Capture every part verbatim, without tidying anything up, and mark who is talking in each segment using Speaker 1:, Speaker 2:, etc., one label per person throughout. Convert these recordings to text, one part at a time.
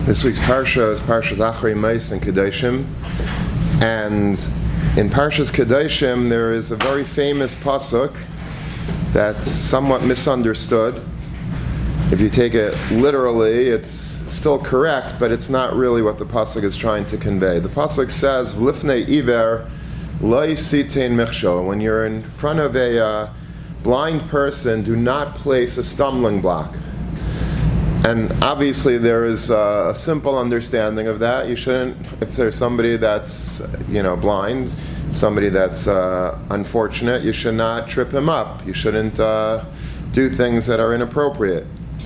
Speaker 1: This week's parsha is Parshas Achrei Mos and Kedoshim, and in Parshas Kedoshim there is a very famous pasuk that's somewhat misunderstood. If you take it literally, it's still correct, but it's not really what the pasuk is trying to convey. The pasuk says, "V'lifnei iver lo yisitein michshol." When you're in front of a uh, blind person, do not place a stumbling block. And obviously there is a simple understanding of that. You shouldn't, if there's somebody that's, you know, blind, somebody that's uh, unfortunate, you should not trip him up. You shouldn't uh, do things that are inappropriate.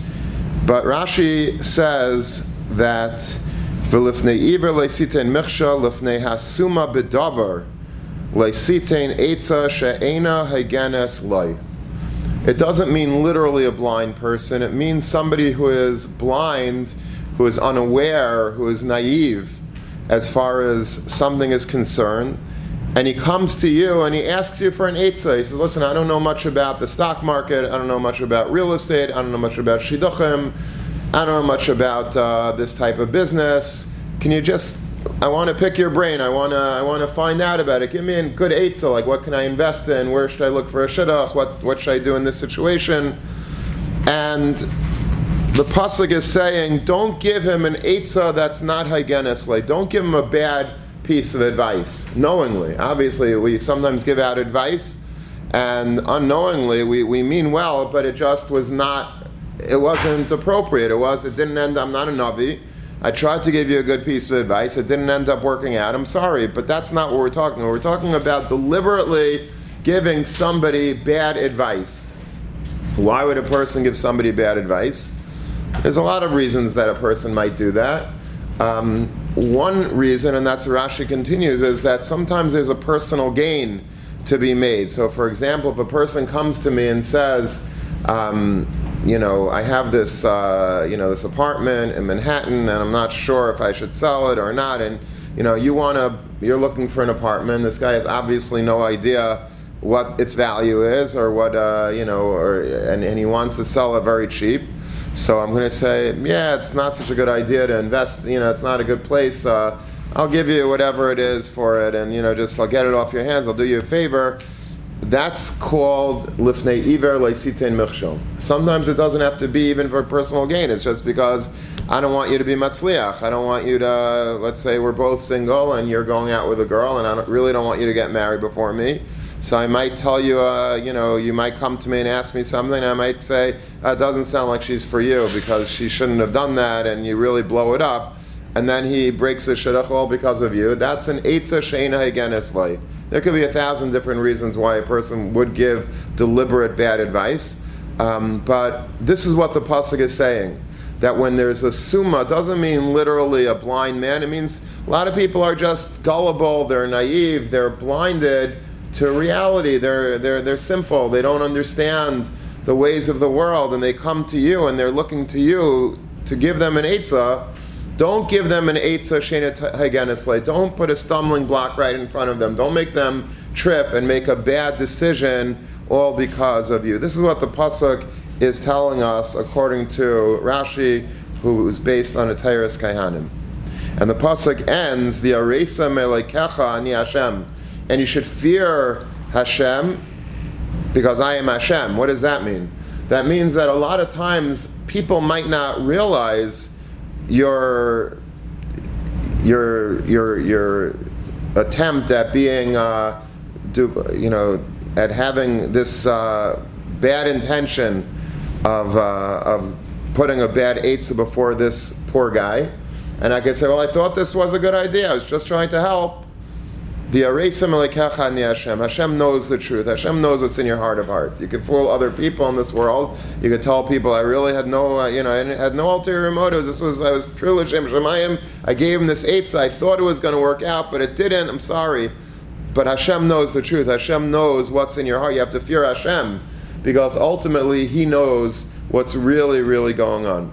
Speaker 1: But Rashi says that v'lifnei iver leisitein michshol lifnei hasuma b'davar leisitein eitza she'ena hagenes loi. It doesn't mean literally a blind person. It means somebody who is blind, who is unaware, who is naive as far as something is concerned. And he comes to you and he asks you for an eitzah. He says, listen, I don't know much about the stock market. I don't know much about real estate. I don't know much about shidduchim. I don't know much about uh, this type of business. Can you just, I want to pick your brain. I want to I want to find out about it. Give me a good eitzah, like what can I invest in? Where should I look for a shidduch? What what should I do in this situation? And the pasuk is saying, don't give him an eitzah that's not hygienis. Like, don't give him a bad piece of advice, knowingly. Obviously, we sometimes give out advice, and unknowingly we, we mean well, but it just was not, it wasn't appropriate. It was, it didn't end, I'm not a Navi. I tried to give you a good piece of advice. It didn't end up working out. I'm sorry, but that's not what we're talking about. We're talking about deliberately giving somebody bad advice. Why would a person give somebody bad advice? There's a lot of reasons that a person might do that. Um, one reason, and that's Rashi continues, is that sometimes there's a personal gain to be made. So, for example, if a person comes to me and says, um, you know, I have this, uh, you know, this apartment in Manhattan, and I'm not sure if I should sell it or not. And you know, you want to, you're looking for an apartment. This guy has obviously no idea what its value is, or what, uh, you know, or and, and he wants to sell it very cheap. So I'm going to say, yeah, it's not such a good idea to invest. You know, it's not a good place. Uh, I'll give you whatever it is for it, and you know, just I'll get it off your hands. I'll do you a favor. That's called lifnei iver leisitein michshol. Sometimes it doesn't have to be even for personal gain. It's just because I don't want you to be matzliach. I don't want you to, let's say we're both single and you're going out with a girl, and I don't, really don't want you to get married before me. So I might tell you, uh, you know, you might come to me and ask me something. I might say, uh, it doesn't sound like she's for you because she shouldn't have done that, and you really blow it up. And then he breaks the shidduch all because of you. That's an eitzah she'ena hagenes loi. There could be a thousand different reasons why a person would give deliberate bad advice. Um, but this is what the pasuk is saying. That when there's a summa, doesn't mean literally a blind man. It means a lot of people are just gullible, they're naive, they're blinded to reality. They're, they're, they're simple, they don't understand the ways of the world, and they come to you and they're looking to you to give them an eitzah. Don't give them an eitzah she'ena hagenes loi. Don't put a stumbling block right in front of them. Don't make them trip and make a bad decision all because of you. This is what the pasuk is telling us according to Rashi, who is based on a Teiras Kaihanim. And the pasuk ends, V'yareisa me'elekecha ani Hashem. And you should fear Hashem because I am Hashem. What does that mean? That means that a lot of times people might not realize your your your your attempt at being uh, do, you know at having this uh, bad intention of uh, of putting a bad eitzah before this poor guy, and I could say, well, I thought this was a good idea. I was just trying to help. Hashem. Hashem knows the truth. Hashem knows what's in your heart of hearts. You can fool other people in this world. You can tell people, I really had no, uh, you know, I had no ulterior motives. This was, I was purely Shem Shemayim. I gave him this eitzah. I thought it was going to work out, but it didn't. I'm sorry. But Hashem knows the truth. Hashem knows what's in your heart. You have to fear Hashem because ultimately He knows what's really, really going on.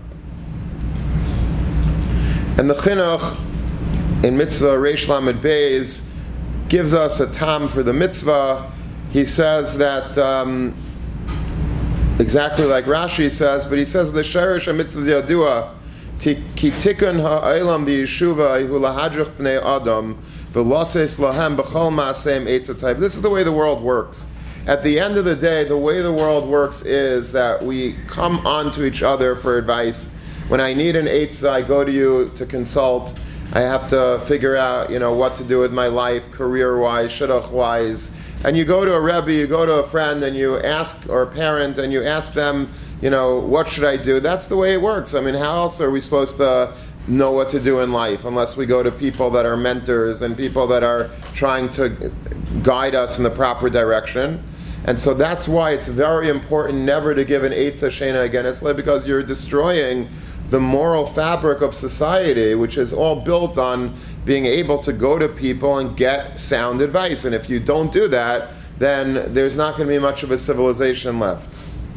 Speaker 1: And the chinuch in mitzvah Reish Lamed Beis gives us a tam for the mitzvah. He says that um, exactly like Rashi says, but he says the sherish mitzvah yadua Ki tikun ha'olam b'yeshuva hu lahadrich b'nei adam v'loses lahem b'chol ma'aseim eitzotayv. This is the way the world works. At the end of the day, the way the world works is that we come on to each other for advice. When I need an eitzah, I go to you to consult. I have to figure out, you know, what to do with my life, career-wise, shidduch-wise. And you go to a rebbe, you go to a friend, and you ask, or a parent, and you ask them, you know, what should I do? That's the way it works. I mean, how else are we supposed to know what to do in life unless we go to people that are mentors and people that are trying to guide us in the proper direction? And so that's why it's very important never to give an eitzah sheina against it, because you're destroying the moral fabric of society, which is all built on being able to go to people and get sound advice. And if you don't do that, then there's not going to be much of a civilization left.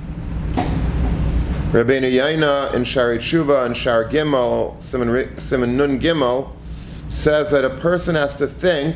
Speaker 1: Rabbeinu Yaina in Shari Tshuva and Shar Gimel, Simon, Simon Nun Gimel, says that a person has to think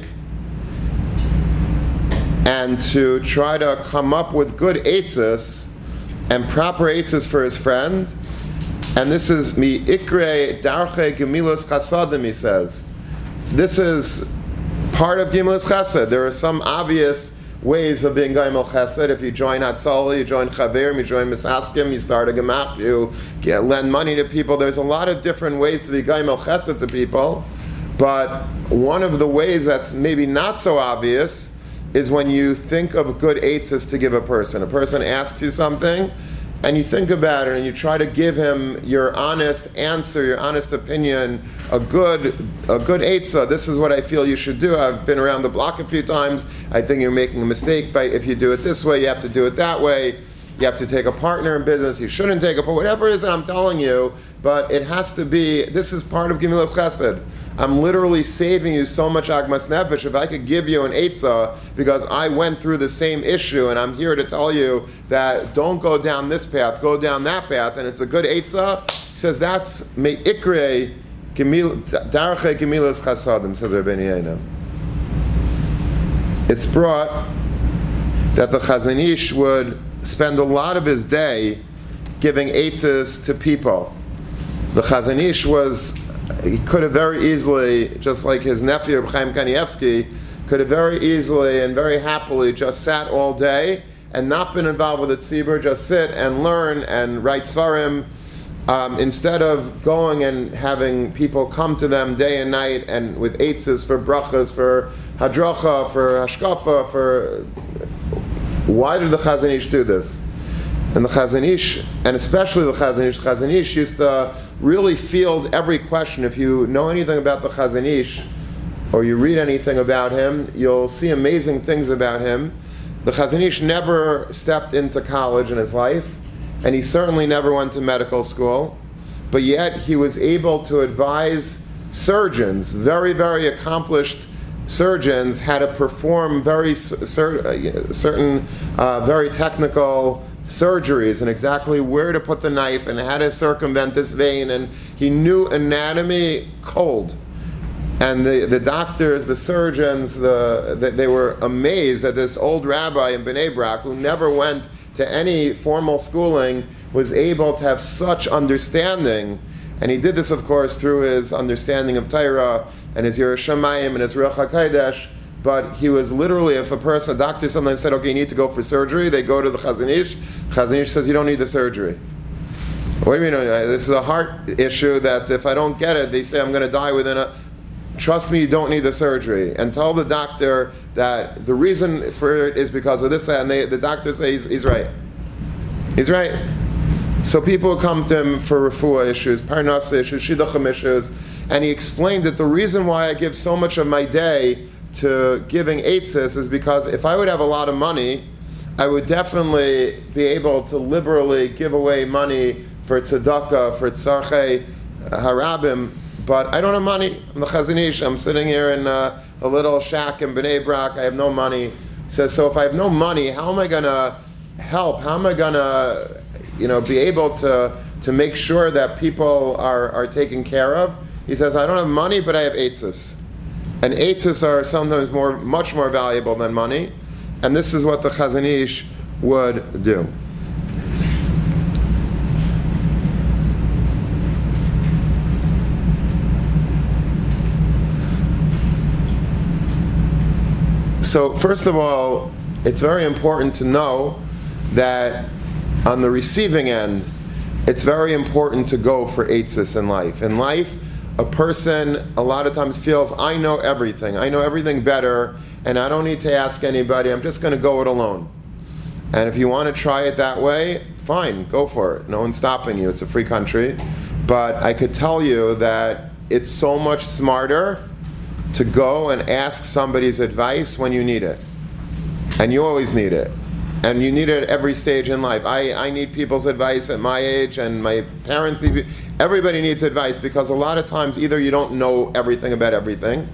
Speaker 1: and to try to come up with good eitzahs and proper eitzahs for his friend. And this is mi ikre darche gemilas chasadim, he says. This is part of gemilas chesed. There are some obvious ways of being Gaimel Chesed. If you join Hatzalah, you join Chaverim, you join Misaskim, you start a Gemach, you get, lend money to people. There's a lot of different ways to be Gaimel Chesed to people. But one of the ways that's maybe not so obvious is when you think of good eitzahs to give a person. A person asks you something, and you think about it, and you try to give him your honest answer, your honest opinion, a good a good eitzah. This is what I feel you should do. I've been around the block a few times. I think you're making a mistake. By if you do it this way, you have to do it that way. You have to take a partner in business. You shouldn't take a partner. Whatever it is that I'm telling you, but it has to be, this is part of Gemilas Chesed. I'm literally saving you so much agmas nefesh. If I could give you an eitzah because I went through the same issue, and I'm here to tell you that don't go down this path, go down that path, and it's a good eitzah, he says that's me ikre darche gemilas chasadim, says Rabbeinu Yaina. It's brought that the Chazon Ish would spend a lot of his day giving eitzahs to people. The Chazon Ish was, he could have very easily, just like his nephew Chaim Kanievsky, could have very easily and very happily just sat all day and not been involved with the tzibur, just sit and learn and write svarim, um, instead of going and having people come to them day and night and with eitzahs for brachas, for hadracha, for hashkafa, for... Why did the Chazon Ish do this? And the Chazon Ish, and especially the Chazon Ish, Chazon Ish used to really field every question. If you know anything about the Chazon Ish, or you read anything about him, you'll see amazing things about him. The Chazon Ish never stepped into college in his life, and he certainly never went to medical school, but yet he was able to advise surgeons, very, very accomplished surgeons, how to perform very cer- certain, uh, very technical surgeries, and exactly where to put the knife and how to circumvent this vein, and he knew anatomy cold. And the, the doctors, the surgeons, the, the, they were amazed that this old rabbi in Bnei Brak, who never went to any formal schooling, was able to have such understanding. And he did this, of course, through his understanding of Torah and his Yiras Shamayim and his Ruach HaKodesh. But he was literally, if a person, a doctor sometimes said, okay, you need to go for surgery, they go to the Chazon Ish. Chazon Ish says, you don't need the surgery. What do you mean? This is a heart issue that if I don't get it, they say I'm going to die within a... Trust me, you don't need the surgery. And tell the doctor that the reason for it is because of this, and they, the doctor says he's, he's right. He's right. So people would come to him for refuah issues, parnasa issues, shidduchim issues, and he explained that the reason why I give so much of my day to giving eitzahs is because if I would have a lot of money, I would definitely be able to liberally give away money for tzedakah, for tzarchei harabim, but I don't have money. I'm the Chazon Ish. I'm sitting here in a, a little shack in Bnei Brak. I have no money. He says, so if I have no money, how am I going to help? How am I going to, you know, be able to to make sure that people are, are taken care of? He says, I don't have money, but I have eitzahs. And eitzahs are sometimes more, much more valuable than money. And this is what the Chazon Ish would do. So first of all, it's very important to know that on the receiving end, it's very important to go for eitzes in life. In life, a person a lot of times feels, I know everything. I know everything better, and I don't need to ask anybody. I'm just going to go it alone. And if you want to try it that way, fine, go for it. No one's stopping you. It's a free country. But I could tell you that it's so much smarter to go and ask somebody's advice when you need it. And you always need it. And you need it at every stage in life. I, I need people's advice at my age, and my parents need, everybody needs advice, because a lot of times either you don't know everything about everything,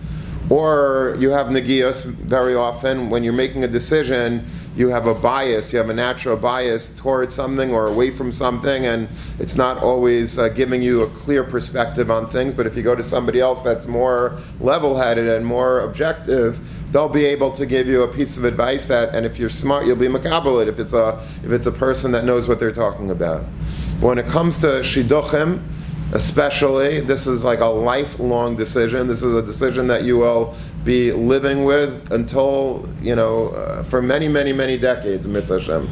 Speaker 1: or you have negios very often. When you're making a decision, you have a bias, you have a natural bias towards something or away from something, and it's not always uh, giving you a clear perspective on things. But if you go to somebody else that's more level-headed and more objective, they'll be able to give you a piece of advice that, and if you're smart, you'll be makabel it if it's a if it's a person that knows what they're talking about. But when it comes to shidduchim, especially, this is like a lifelong decision. This is a decision that you will be living with until, you know, uh, for many, many, many decades, mitzvah Hashem.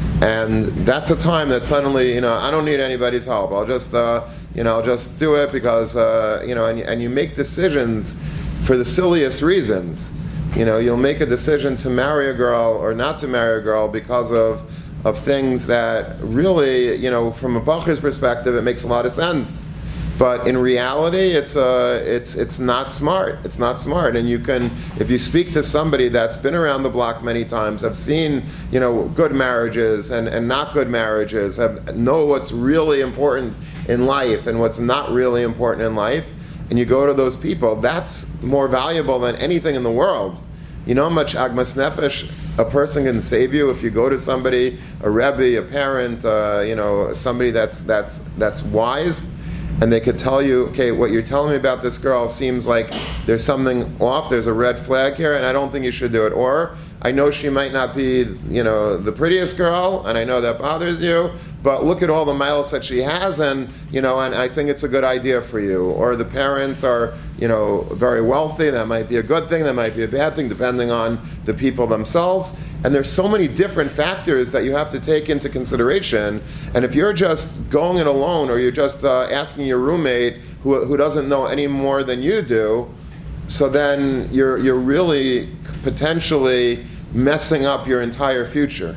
Speaker 1: And that's a time that suddenly, you know, I don't need anybody's help. I'll just, uh, you know, I'll just do it because, uh, you know, and, and you make decisions for the silliest reasons. You know, you'll make a decision to marry a girl or not to marry a girl because of of things that really, you know, from a bacher's perspective, it makes a lot of sense. But in reality, it's uh, it's it's not smart. It's not smart. And you can, if you speak to somebody that's been around the block many times, have seen, you know, good marriages and, and not good marriages, have know what's really important in life and what's not really important in life, and you go to those people, that's more valuable than anything in the world. You know how much agmas nefesh a person can save you if you go to somebody, a rebbe, a parent, uh, you know, somebody that's that's that's wise, and they could tell you, okay, what you're telling me about this girl seems like there's something off, there's a red flag here, and I don't think you should do it. Or, I know she might not be, you know, the prettiest girl, and I know that bothers you, but look at all the miles that she has, and, you know, and I think it's a good idea for you. Or the parents are, you know, very wealthy, that might be a good thing, that might be a bad thing, depending on the people themselves. And there's so many different factors that you have to take into consideration. And if you're just going it alone, or you're just uh, asking your roommate who who doesn't know any more than you do, so then you're you're really potentially messing up your entire future.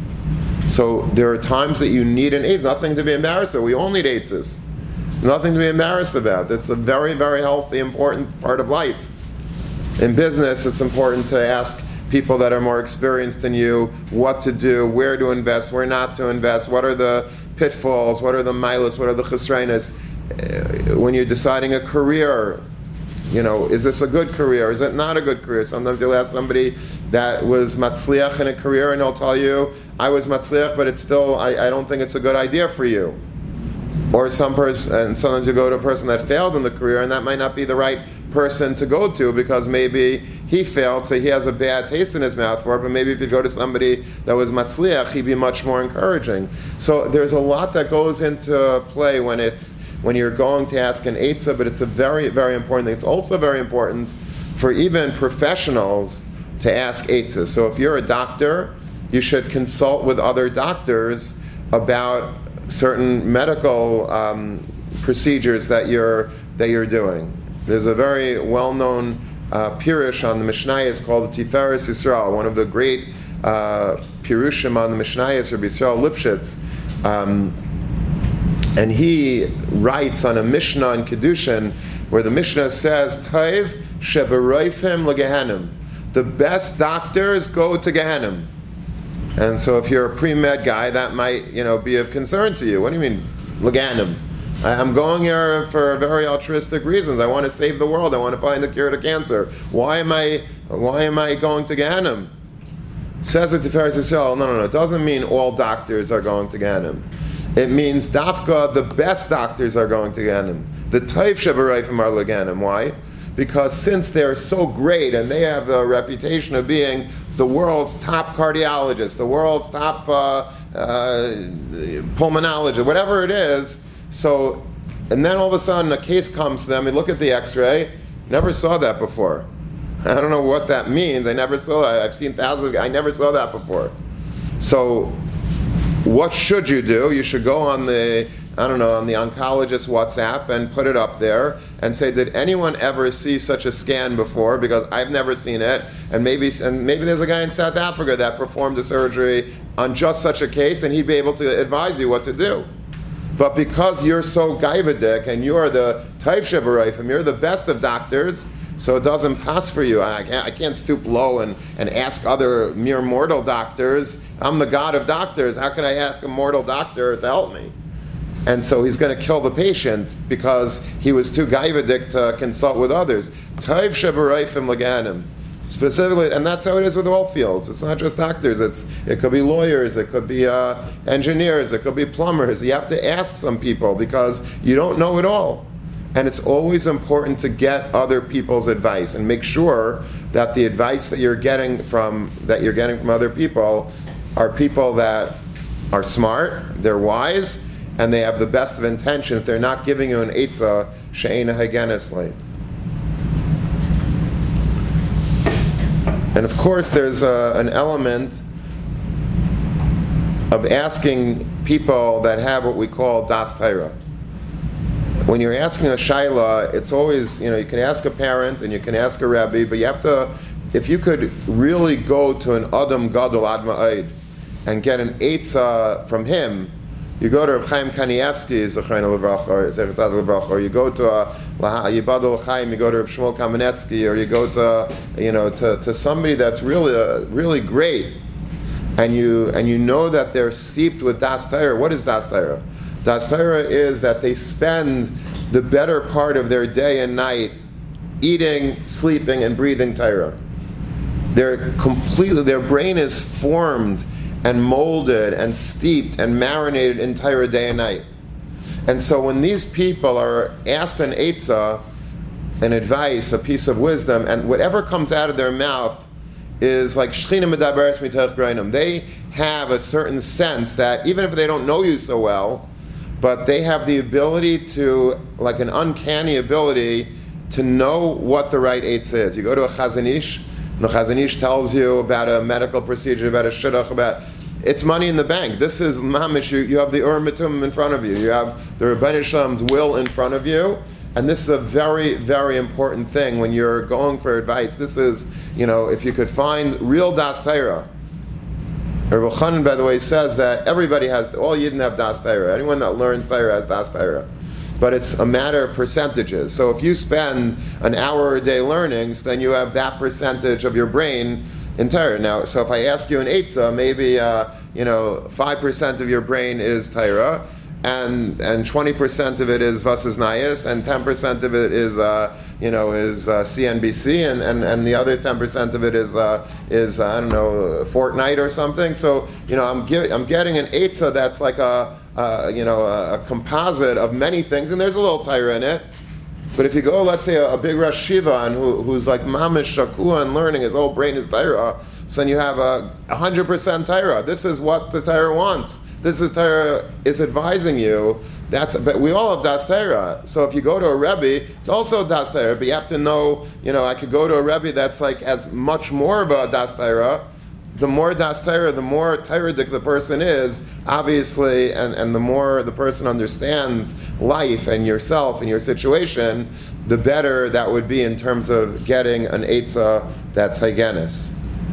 Speaker 1: So there are times that you need an eitzah. Nothing to be embarrassed about. We all need eitzahs. Nothing to be embarrassed about. It's a very, very healthy, important part of life. In business, it's important to ask people that are more experienced than you what to do, where to invest, where not to invest, what are the pitfalls, what are the milas, what are the chesronos. When you're deciding a career, you know, is this a good career? Is it not a good career? Sometimes you'll ask somebody that was matzliach in a career, and they'll tell you, I was matzliach, but it's still, I, I don't think it's a good idea for you. Or some person, and sometimes you go to a person that failed in the career, and that might not be the right person to go to, because maybe he failed, so he has a bad taste in his mouth for it, but maybe if you go to somebody that was matzliach, he'd be much more encouraging. So there's a lot that goes into play when it's when you're going to ask an eitzah, but it's a very, very important thing. It's also very important for even professionals to ask eitzah. So if you're a doctor, you should consult with other doctors about certain medical um, procedures that you're that you're doing. There's a very well-known uh, pirush on the Mishnayos called the Tiferes Yisrael, one of the great uh, pirushim on the Mishnayos, Rabbi Yisrael Lipshitz. Um, And he writes on a Mishnah in Kedushin, where the Mishnah says, Taiv sheberoifim legehenim. The best doctors go to Gehenim. And so if you're a pre-med guy, that might, you know, be of concern to you. What do you mean, legehenim? I'm going here for very altruistic reasons. I want to save the world. I want to find the cure to cancer. Why am I, why am I going to Gehenim? Says it to Tiferes Yisrael, no, no, no. It doesn't mean all doctors are going to Gehenim. It means dafka, the best doctors are going to Gehenim. The Taiv sheberoifim are legehenim. Why? Because since they're so great and they have the reputation of being the world's top cardiologist, the world's top uh, uh, pulmonologist, whatever it is, so, and then all of a sudden a case comes to them, you look at the x-ray, never saw that before. I don't know what that means. I never saw that. I've seen thousands of, I never saw that before. So what should you do? You should go on the, I don't know, on the oncologist WhatsApp and put it up there and say, did anyone ever see such a scan before? Because I've never seen it. And maybe and maybe there's a guy in South Africa that performed a surgery on just such a case, and he'd be able to advise you what to do. But because you're so gaivadik and you're the Taif Shebarayfim, you're the best of doctors, so it doesn't pass for you. I can't, I can't stoop low and, and ask other mere mortal doctors. I'm the God of doctors. How can I ask a mortal doctor to help me? And so he's going to kill the patient because he was too gaivadik to consult with others. Taif Shebarayfim Laganim. Specifically, and that's how it is with all fields. It's not just doctors. It's it could be lawyers, it could be uh, engineers, it could be plumbers. You have to ask some people because you don't know it all. And it's always important to get other people's advice and make sure that the advice that you're getting from that you're getting from other people are people that are smart, they're wise, and they have the best of intentions. They're not giving you an eitzah she'ena hagenesli. And of course, there's a, an element of asking people that have what we call das Torah. When you're asking a shaila, it's always, you know, you can ask a parent and you can ask a rabbi, but you have to, if you could really go to an Adam Gadol Ad Ma'id and get an eitzah from him, you go to Reb Chaim Kanievsky, Zechreinu Levracha, or Zechat Levracha, or you go to a Yibadol Chaim, you go to Reb Shmuel Kamenetsky, or you go to, you know, to, to somebody that's really uh, really great, and you and you know that they're steeped with Das Torah. What is Das Torah? Das Torah is that they spend the better part of their day and night eating, sleeping, and breathing Torah. They're completely, their brain is formed and molded and steeped and marinated in Torah day and night. And so when these people are asked an eitzah, an advice, a piece of wisdom, and whatever comes out of their mouth is like Shechina medaberes mitoch b'reinam. They have a certain sense that even if they don't know you so well, but they have the ability to, like an uncanny ability, to know what the right eitzah is. You go to a Chazon Ish, and the Chazon Ish tells you about a medical procedure, about a shidduch, about it's money in the bank. This is mamish. You, you have the Urim Mitum in front of you. You have the Rebbeinu Shalom's will in front of you, and this is a very, very important thing when you're going for advice. This is, you know, if you could find real Das Torah. Rabbi Chanan, by the way, says that everybody has, all Yidden have Das Torah. Anyone that learns Torah has Das Torah. But it's a matter of percentages. So if you spend an hour a day learning, then you have that percentage of your brain in Torah. Now, so if I ask you an eitzah, maybe uh, you know five percent of your brain is Torah, and and twenty percent of it is Vasasnayas, and ten percent of it is uh, you know is uh, C N B C, and, and, and the other ten percent of it is uh, is uh, I don't know Fortnite or something. So you know I'm giving I'm getting an eitzah that's like a uh, you know a, a composite of many things, and there's a little Torah in it. But if you go, let's say, a, a big Rosh Shiva and who, who's like mamish shakua and learning, his whole brain is Torah, so then you have a one hundred percent Torah. This is what the Torah wants. This is Torah is advising you. That's, but we all have Das Torah. So if you go to a Rebbe, it's also Das Torah, but you have to know, you know, I could go to a Rebbe that's like as much more of a Das Torah. The more Das Torah, the more Torah-dik the person is, obviously, and, and the more the person understands life and yourself and your situation, the better that would be in terms of getting an eitzah that's hygienist.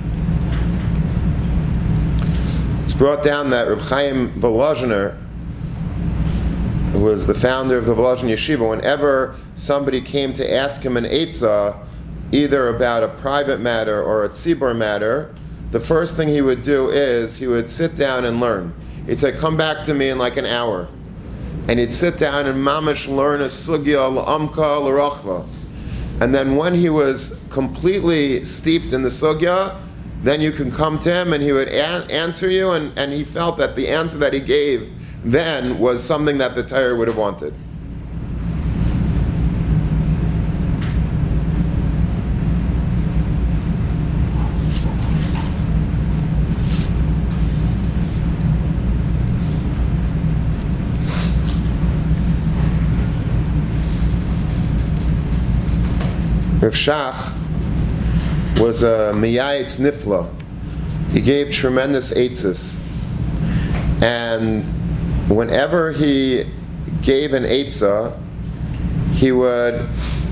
Speaker 1: It's brought down that Reb Chaim Volozhiner, who was the founder of the Volozhin Yeshiva, whenever somebody came to ask him an eitzah, either about a private matter or a tzibur matter, the first thing he would do is he would sit down and learn. He'd say, come back to me in like an hour. And he'd sit down and mamish learn a sugya l'amka l'rachva. And then when he was completely steeped in the sugya, then you can come to him and he would a- answer you, and, and he felt that the answer that he gave then was something that the Torah would have wanted. Rav Shach was a miyayitz nifla. He gave tremendous eitzes. And whenever he gave an eitzah, he would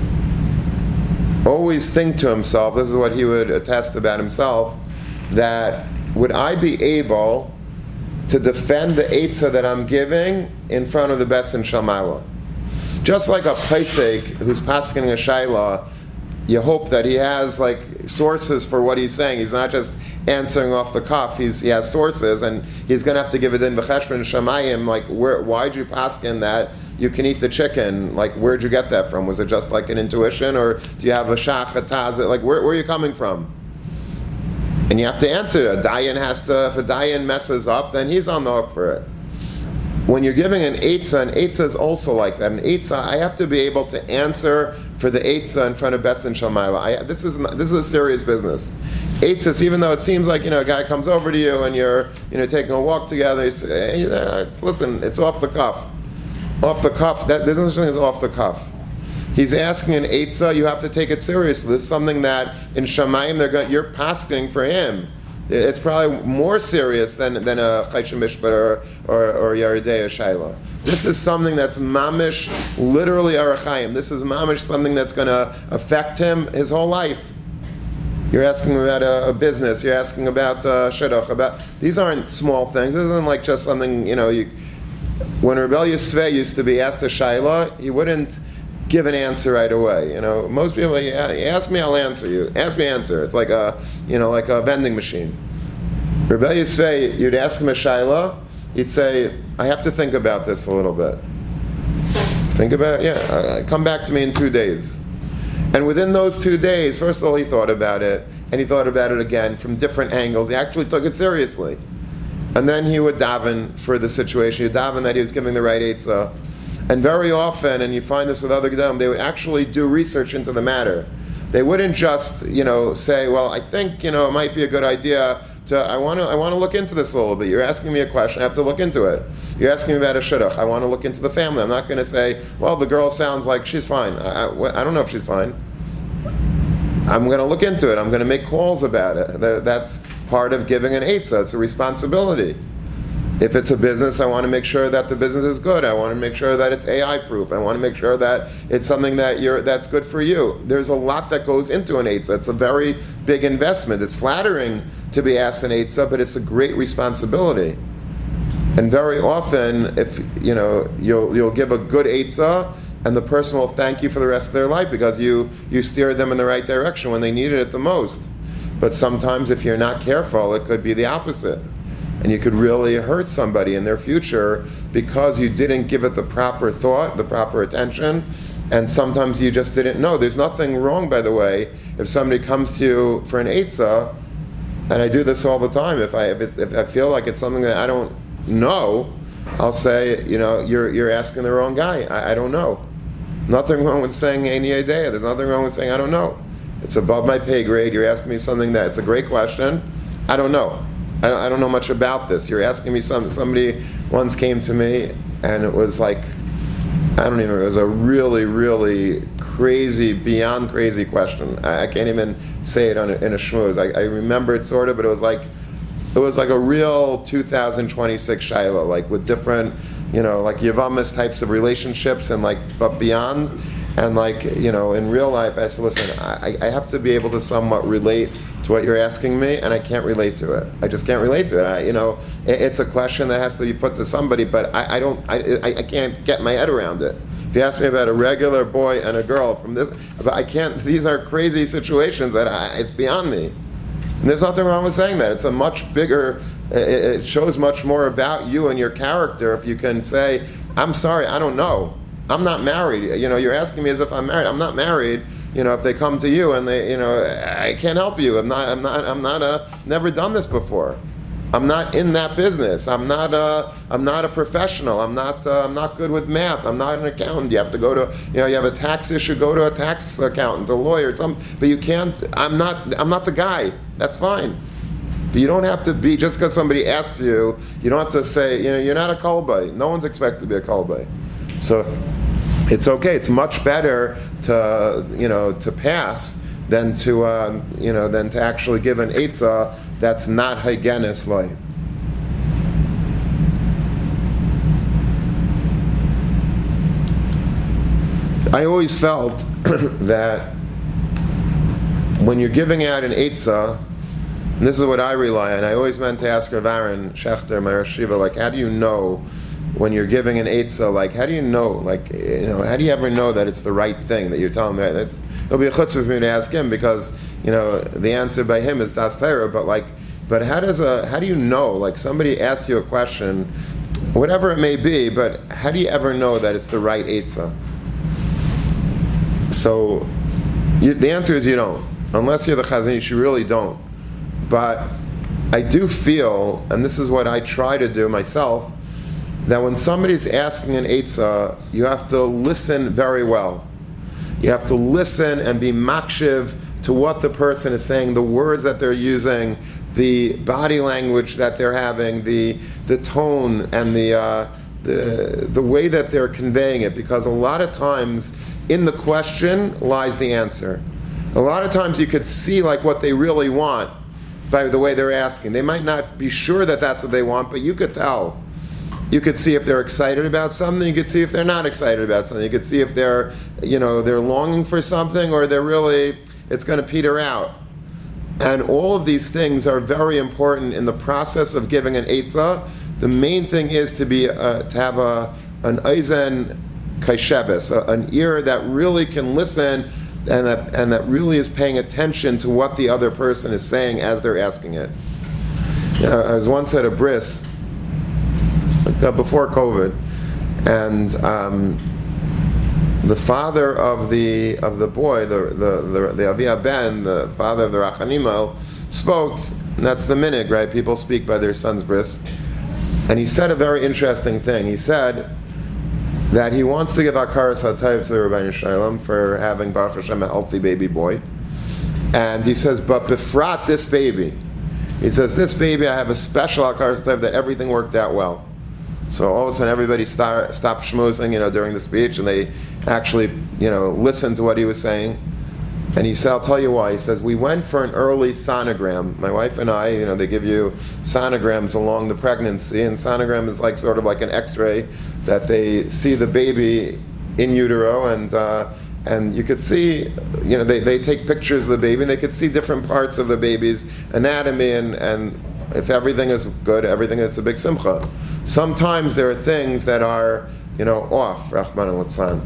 Speaker 1: always think to himself, this is what he would attest about himself, that would I be able to defend the eitzah that I'm giving in front of the best in Shalmaila? Just like a paisek who's pasking a shayla, you hope that he has like sources for what he's saying. He's not just answering off the cuff. He's, he has sources, and he's going to have to give it in v'cheshbon shamayim. Like, where? Why'd you paskin that you can eat the chicken? Like, where'd you get that from? Was it just like an intuition, or do you have a shach hataz? Like, where, where are you coming from? And you have to answer it. A dayan has to. If a dayan messes up, then he's on the hook for it. When you're giving an eitzah, an eitzah is also like that. An eitzah, I have to be able to answer for the eitzah in front of Best in Shalmaila. This is not, this is a serious business. Eitzahs, even though it seems like, you know, a guy comes over to you and you're, you know, taking a walk together. You say, hey, uh, listen, it's off the cuff. Off the cuff. That, there's no such thing as off the cuff. He's asking an eitzah. You have to take it seriously. It's something that in Shamayim they're going. You're pasking for him. It's probably more serious than, than a Chayshim Mishpat or, or, or Yaredei or Shaila. This is something that's mamish, literally arachayim. This is mamish, something that's going to affect him his whole life. You're asking about a, a business. You're asking about uh, shidduch. About these aren't small things. This isn't like just something, you know. You, when Rebbe Yisvei used to be asked a Shaila, he wouldn't give an answer right away. You know, most people, you ask me, I'll answer you. Ask me, answer. It's like a, you know, like a vending machine. Rebbe Yisvei, you'd ask him a shayla, he'd say, I have to think about this a little bit. Think about it? Yeah, uh, come back to me in two days. And within those two days, first of all, he thought about it, and he thought about it again from different angles. He actually took it seriously. And then he would daven for the situation. He'd daven that he was giving the right eitzah. And very often, and you find this with other Gedolim, they would actually do research into the matter. They wouldn't just, you know, say, well, I think, you know, it might be a good idea to, I want to I want to look into this a little bit. You're asking me a question, I have to look into it. You're asking me about a shidduch, I want to look into the family. I'm not going to say, well, the girl sounds like she's fine. I, I, I don't know if she's fine. I'm going to look into it. I'm going to make calls about it. That's part of giving an eitzah. It's a responsibility. If it's a business, I want to make sure that the business is good. I want to make sure that it's A I proof. I want to make sure that it's something that you're that's good for you. There's a lot that goes into an eitzah. It's a very big investment. It's flattering to be asked an eitzah, but it's a great responsibility. And very often, if you know, you'll you'll give a good eitzah, and the person will thank you for the rest of their life because you you steered them in the right direction when they needed it the most. But sometimes, if you're not careful, it could be the opposite. And you could really hurt somebody in their future because you didn't give it the proper thought, the proper attention, and sometimes you just didn't know. There's nothing wrong, by the way, if somebody comes to you for an eitzah, and I do this all the time. If I if, it's, if I feel like it's something that I don't know, I'll say, you know, you're you're asking the wrong guy. I, I don't know. Nothing wrong with saying Ein Yedea. There's nothing wrong with saying I don't know. It's above my pay grade. You're asking me something that it's a great question. I don't know. I don't, I don't know much about this. You're asking me something. Somebody once came to me, and it was like, I don't even, it was a really, really crazy, beyond crazy question. I, I can't even say it on a, in a shmooze. I, I remember it sort of, but it was like, it was like a real two thousand twenty-six Shiloh, like with different, you know, like Yavamas types of relationships and like, but beyond. And like, you know, in real life, I said, listen, I, I have to be able to somewhat relate to what you're asking me, and I can't relate to it. I just can't relate to it. I, you know, it, it's a question that has to be put to somebody, but I, I don't, I, I can't get my head around it. If you ask me about a regular boy and a girl from this, but I can't, these are crazy situations that I, it's beyond me. And there's nothing wrong with saying that. It's a much bigger, it, it shows much more about you and your character if you can say, I'm sorry, I don't know. I'm not married. You know, you're asking me as if I'm married. I'm not married. You know, if they come to you and they, you know, I can't help you. I'm not. I'm not. I'm not a. Never done this before. I'm not in that business. I'm not a. I'm not a professional. I'm not. Uh, I'm not good with math. I'm not an accountant. You have to go to. You know, you have a tax issue. Go to a tax accountant, a lawyer. Some. But you can't. I'm not. I'm not the guy. That's fine. But you don't have to be just because somebody asks you. You don't have to say. You know, you're not a kolbay. No one's expected to be a kolbay. So it's okay. It's much better to, you know, to pass than to uh, you know than to actually give an eitzah that's not hygienist like. I always felt that when you're giving out an eitzah, and this is what I rely on, I always meant to ask Rav Aaron Schechter, my Rosh Yeshiva, like, how do you know when you're giving an eitzah, like, how do you know, like, you know, how do you ever know that it's the right thing that you're telling me? That's, it'll be a chutzpah for me to ask him, because, you know, the answer by him is Das Torah, but like, but how does a, how do you know, like, somebody asks you a question, whatever it may be, but how do you ever know that it's the right eitzah? So, you, the answer is you don't. Unless you're the Chazon Ish, you really don't. But I do feel, and this is what I try to do myself, that when somebody's asking an eitzah, you have to listen very well. You have to listen and be makshiv to what the person is saying, the words that they're using, the body language that they're having, the the tone and the uh, the the way that they're conveying it. Because a lot of times in the question lies the answer. A lot of times you could see like what they really want by the way they're asking. They might not be sure that that's what they want, but you could tell. You could see if they're excited about something. You could see if they're not excited about something. You could see if they're, you know, they're longing for something, or they're really, it's going to peter out. And all of these things are very important in the process of giving an eitzah. The main thing is to be uh, to have a an oizen kaishebes, an ear that really can listen, and that and that really is paying attention to what the other person is saying as they're asking it. You know, I was once at a bris, like, uh, before COVID, and um, the father of the of the boy, the the the, the Avia Ben, the father of the Rachanimel, spoke. And that's the minhag, right? People speak by their son's bris, and he said a very interesting thing. He said that he wants to give Hakaras HaTov to the Rebbeinu Shalom for having Baruch Hashem a healthy baby boy, and he says, but befrat this baby, he says, this baby I have a special Hakaras HaTov that everything worked out well. So all of a sudden everybody start, stopped schmoozing, you know, during the speech, and they actually, you know, listened to what he was saying. And he said, I'll tell you why. He says, we went for an early sonogram. My wife and I, you know, they give you sonograms along the pregnancy, and sonogram is like sort of like an x-ray that they see the baby in utero, and uh, and you could see, you know, they, they take pictures of the baby, and they could see different parts of the baby's anatomy, and, and if everything is good, everything is a big simcha. Sometimes there are things that are, you know, off, Rahman al-Litzlan.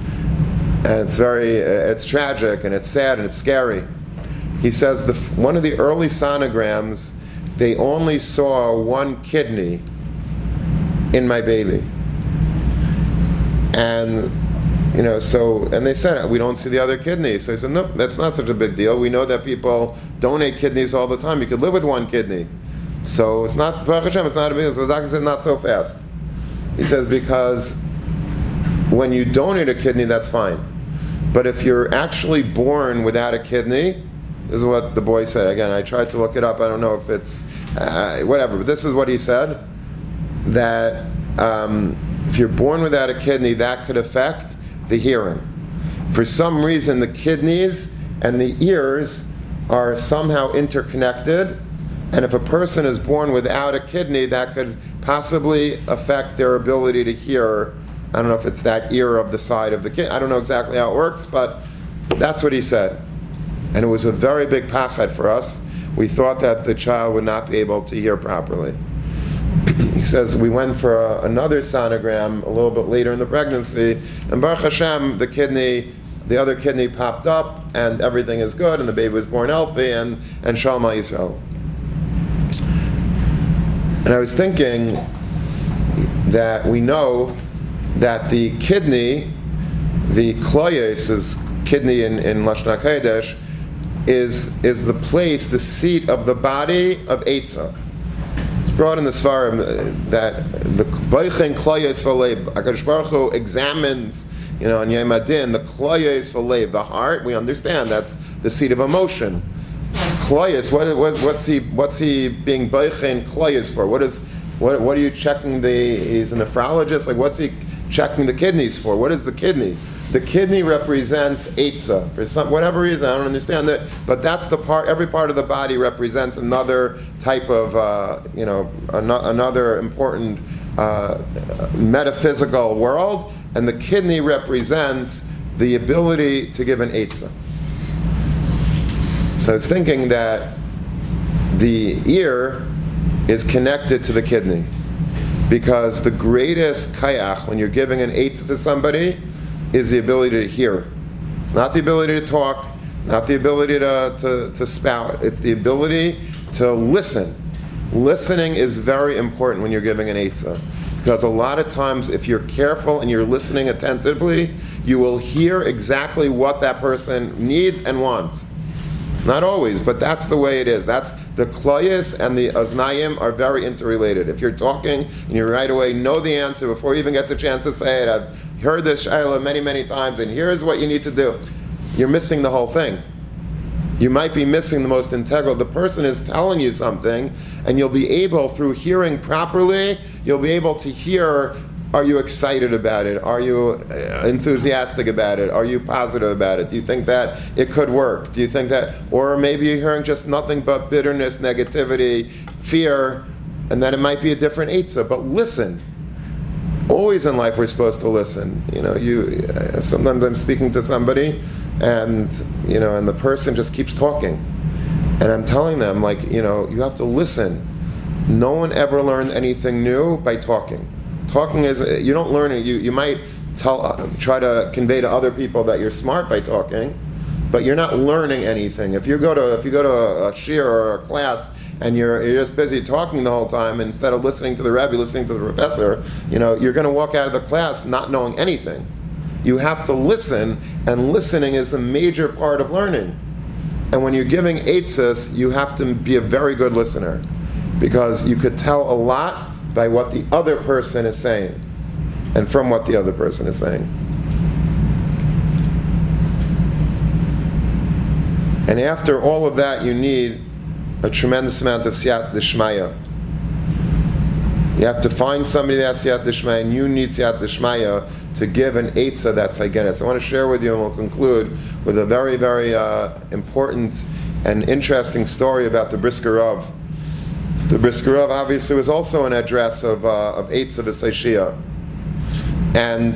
Speaker 1: And it's very, it's tragic, and it's sad, and it's scary. He says the one of the early sonograms, they only saw one kidney in my baby. And, you know, so, and they said, we don't see the other kidney. So he said, no, that's not such a big deal. We know that people donate kidneys all the time. You could live with one kidney. So it's not, Baruch Hashem, it's not a big deal. So the doctor said, not so fast. He says, because when you donate a kidney, that's fine. But if you're actually born without a kidney, this is what the boy said. Again, I tried to look it up. I don't know if it's, uh, whatever, but this is what he said, that um, if you're born without a kidney, that could affect the hearing. For some reason, the kidneys and the ears are somehow interconnected, and if a person is born without a kidney, that could possibly affect their ability to hear. I don't know if it's that ear of the side of the kid. I don't know exactly how it works, but that's what he said. And it was a very big pachad for us. We thought that the child would not be able to hear properly. He says, we went for a, another sonogram a little bit later in the pregnancy, and Baruch Hashem, the kidney, the other kidney popped up, and everything is good, and the baby was born healthy, and, and Shalom Yisrael. And I was thinking that we know that the kidney, the kloyes, is kidney in, in Lashon HaKodesh, is, is the place, the seat of the body of Eitzah. It's brought in the Svarim that the Beichen kloyes v'leib, HaKadosh Baruch Hu examines, you know, on Yom Adin, the kloyes v'leib, the heart. We understand that's the seat of emotion. Kloyes, what, what, what's he what's he being Beichen kloyes for? What is what what are you checking the? He's a nephrologist. Like, what's he checking the kidneys for? What is the kidney? the kidney represents Eitzah. For some, whatever reason, I don't understand that, but that's the part, every part of the body represents another type of, uh, you know, an- another important uh, metaphysical world, and the kidney represents the ability to give an Eitzah. So I was thinking that the ear is connected to the kidney, because the greatest kayach when you're giving an eitzah to somebody is the ability to hear. It's not the ability to talk, not the ability to, to, to spout. It's the ability to listen. Listening is very important when you're giving an eitzah, because a lot of times if you're careful and you're listening attentively, you will hear exactly what that person needs and wants. Not always, but that's the way it is. That's the kloyes and the aznayim are very interrelated. If you're talking and you right away know the answer before you even get the chance to say it, I've heard this shayla many, many times, and here's what you need to do. You're missing the whole thing. You might be missing the most integral. The person is telling you something, and you'll be able, through hearing properly, you'll be able to hear, are you excited about it? Are you enthusiastic about it? Are you positive about it? Do you think that it could work? Do you think that, or maybe you're hearing just nothing but bitterness, negativity, fear, and that it might be a different eitzah, but listen. Always in life we're supposed to listen. You know, you sometimes I'm speaking to somebody, and you know, and the person just keeps talking, and I'm telling them, like, you know, you have to listen. No one ever learned anything new by talking. Talking is, you don't learn it. You you might tell, uh, try to convey to other people that you're smart by talking, but you're not learning anything. If you go to if you go to a, a shir or a class and you're you're just busy talking the whole time, instead of listening to the Rebbe, listening to the professor, you know, you're going to walk out of the class not knowing anything. You have to listen, and listening is a major part of learning. And when you're giving eitzos, you have to be a very good listener, because you could tell a lot by what the other person is saying, and from what the other person is saying. And after all of that, you need a tremendous amount of siyat d'shmaya. You have to find somebody that has siyat d'shmaya, and you need siyat d'shmaya to give an eitzah that's hygienist. I want to share with you, and we'll conclude with a very, very uh, important and interesting story about the Brisker Rav. The Brisker Rav obviously was also an address of uh, of eitzah v'seishia. And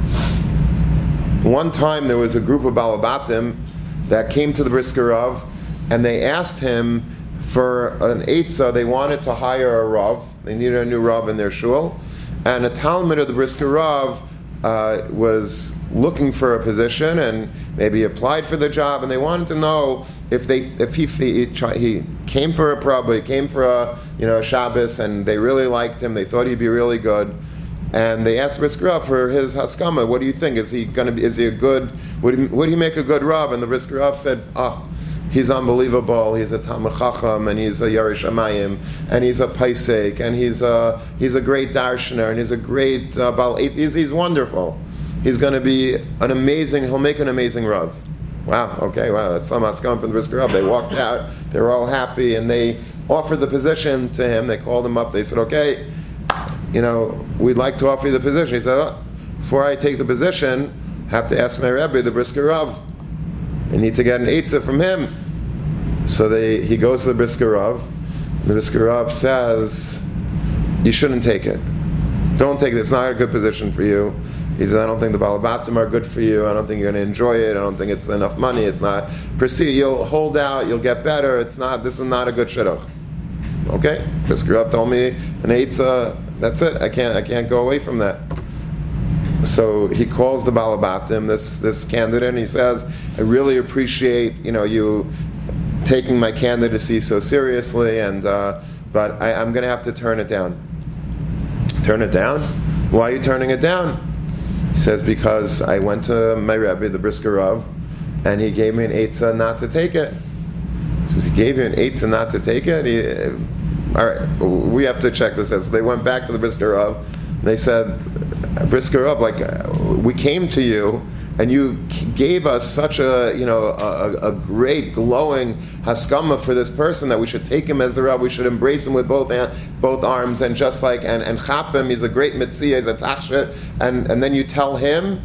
Speaker 1: one time there was a group of Balabatim that came to the Brisker Rav, and they asked him for an eitzah. They wanted to hire a Rav. They needed a new Rav in their shul. And a Talmud of the Brisker Rav uh, was looking for a position and maybe applied for the job, and they wanted to know if they if he he, he came for a prabhu, he came for a you know a Shabbos, and they really liked him. They thought he'd be really good. And they asked Brisker Rav for his haskama. What do you think? Is he going to be? Is he a good? Would he, would he make a good Rav? And the Brisker Rav said, "Oh, he's unbelievable. He's a Talmid Chacham, and he's a Yarei Shamayim, and he's a Paisek, and he's a he's a great Darshaner, and he's a great uh, Bal. He's, he's wonderful. He's going to be an amazing. He'll make an amazing Rav." Wow. Okay. Wow. That's some haskama from the Brisker Rav. They walked out. They were all happy, and they offered the position to him. They called him up. They said, "Okay, you know, we'd like to offer you the position." He said, oh, "Before I take the position, I have to ask my Rebbe, the Brisker Rav. I need to get an eitzah from him." So they, he goes to the Brisker Rav. The Brisker Rav says, "You shouldn't take it. Don't take it. It's not a good position for you." He says, "I don't think the Balabatim are good for you. I don't think you're going to enjoy it. I don't think it's enough money. It's not. Proceed. You'll hold out. You'll get better. It's not. This is not a good shidduch." Okay, Brisker Rav told me an eitzah. That's it. I can't. I can't go away from that. So he calls the Balabatim, this this candidate, and he says, "I really appreciate you know you taking my candidacy so seriously, and uh, but I, I'm going to have to turn it down." Turn it down? Why are you turning it down? He says, "Because I went to my Rebbe, the Brisker Rav, and he gave me an eitzah not to take it." He says, "He gave you an eitzah not to take it?" He, all right, we have to check this out. So they went back to the Brisker Rav, and they said, "Brisker Rav, like we came to you, and you gave us such a you know a, a great glowing haskama for this person that we should take him as the Rav. We should embrace him with both both arms, and just like and and chap him. He's a great mitzvah. He's a tachshit. And and then you tell him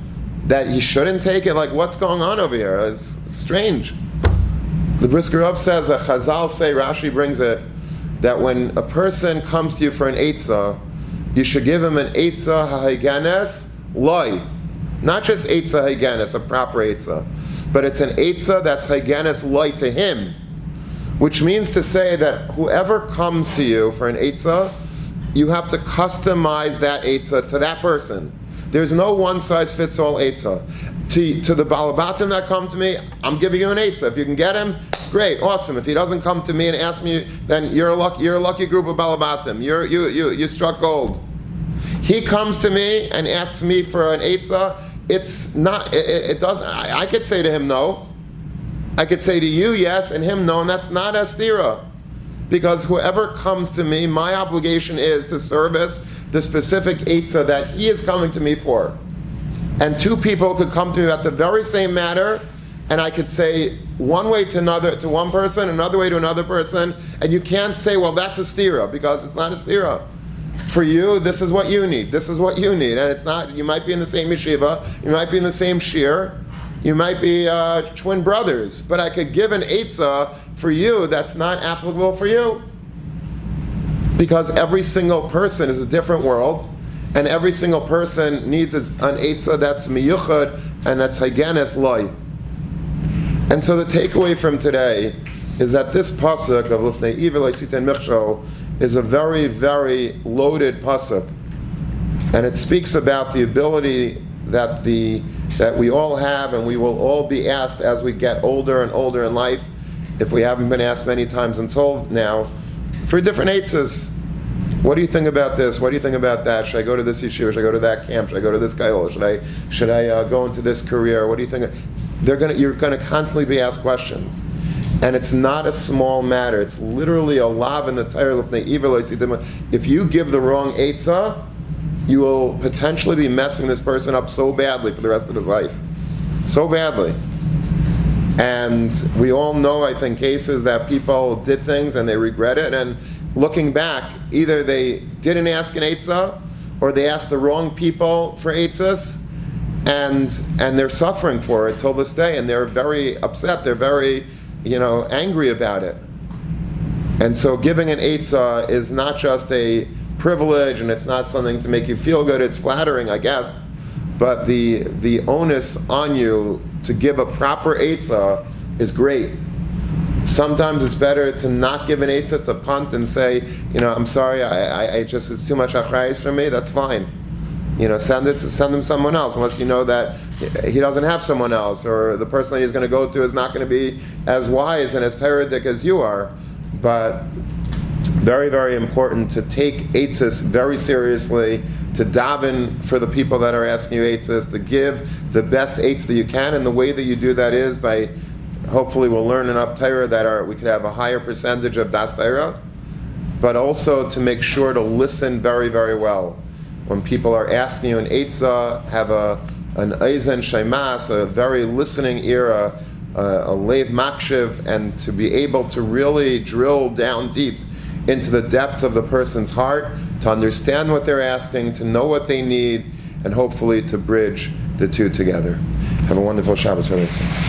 Speaker 1: that he shouldn't take it? Like, what's going on over here? It's strange. The Brisker Rov says that Chazal say, Rashi brings it, that when a person comes to you for an eitzah, you should give him an eitzah ha'higanes loy. Not just eitzah ha'higanes, a proper eitzah, but it's an eitzah that's ha'higanes loy to him. Which means to say that whoever comes to you for an eitzah, you have to customize that eitzah to that person. There's no one-size-fits-all eitzah. To, to the balabatim that come to me, I'm giving you an eitzah. If you can get him, great, awesome. If he doesn't come to me and ask me, then you're a lucky, you're a lucky group of balabatim. You're, you, you, you struck gold. He comes to me and asks me for an eitzah. It's not, it, it doesn't, I, I could say to him no. I could say to you yes and him no, and that's not a stira. Because whoever comes to me, my obligation is to service the specific eitzah that he is coming to me for. And two people could come to me about the very same matter, and I could say one way to another, to one person, another way to another person, and you can't say, well, that's a stira, because it's not a stira. For you, this is what you need, this is what you need, and it's not, you might be in the same yeshiva, you might be in the same shir, you might be uh, twin brothers, but I could give an eitzah for you that's not applicable for you. Because every single person is a different world, and every single person needs an eitzah that's miyuchad, and that's ha'higanes loy. And so the takeaway from today is that this pasuk of Lifnei Iver Lo Siten Michshol is a very, very loaded pasuk. And it speaks about the ability that the that we all have, and we will all be asked as we get older and older in life, if we haven't been asked many times until now, for different eitzahs. What do you think about this? What do you think about that? Should I go to this yeshiva? Should I go to that camp? Should I go to this gail? Should I should I uh, go into this career? What do you think? They're gonna you're gonna constantly be asked questions, and it's not a small matter. It's literally a lav in the Torah. If you give the wrong eitzah, you will potentially be messing this person up so badly for the rest of his life, so badly. And we all know, I think, cases that people did things and they regret it, and looking back, either they didn't ask an eitzah, or they asked the wrong people for eitzahs, and and they're suffering for it till this day, and they're very upset, they're very, you know, angry about it. And so giving an eitzah is not just a privilege, and it's not something to make you feel good, it's flattering, I guess, but the the onus on you to give a proper eitzah is great. Sometimes it's better to not give an eitzah, to punt and say, you know, I'm sorry, I, I, I just, it's too much achrayus for me, that's fine. You know, send it, send him someone else, unless you know that he doesn't have someone else, or the person that he's going to go to is not going to be as wise and as Teredik as you are. But very, very important to take eitzahs very seriously, to daven for the people that are asking you eitzahs, to give the best eitzah that you can, and the way that you do that is by, hopefully we'll learn enough Torah that are, we could have a higher percentage of das Torah, but also to make sure to listen very, very well. When people are asking you an eitzah, have a an eisen shaimas, a very listening ear, a, a leiv makshiv, and to be able to really drill down deep into the depth of the person's heart, to understand what they're asking, to know what they need, and hopefully to bridge the two together. Have a wonderful Shabbos, everyone.